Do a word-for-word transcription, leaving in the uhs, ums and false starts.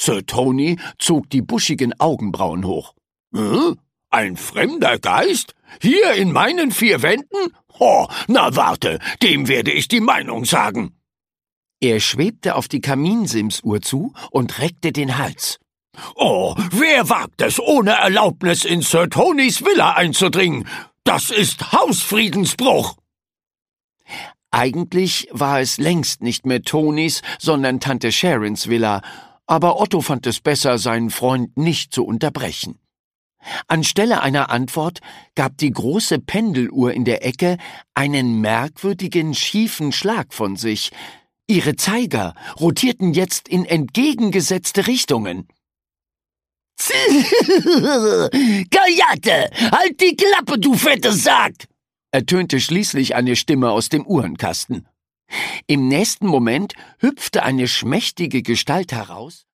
Sir Tony zog die buschigen Augenbrauen hoch. »Hm? Ein fremder Geist? Hier in meinen vier Wänden? Oh, na warte, dem werde ich die Meinung sagen.« Er schwebte auf die Kaminsimsuhr zu und reckte den Hals. »Oh, wer wagt es, ohne Erlaubnis in Sir Tonys Villa einzudringen? Das ist Hausfriedensbruch!« Eigentlich war es längst nicht mehr Tonys, sondern Tante Sharons Villa, aber Otto fand es besser, seinen Freund nicht zu unterbrechen. Anstelle einer Antwort gab die große Pendeluhr in der Ecke einen merkwürdigen, schiefen Schlag von sich. Ihre Zeiger rotierten jetzt in entgegengesetzte Richtungen. »Gajate, halt die Klappe, du fette Sack!« ertönte schließlich eine Stimme aus dem Uhrenkasten. Im nächsten Moment hüpfte eine schmächtige Gestalt heraus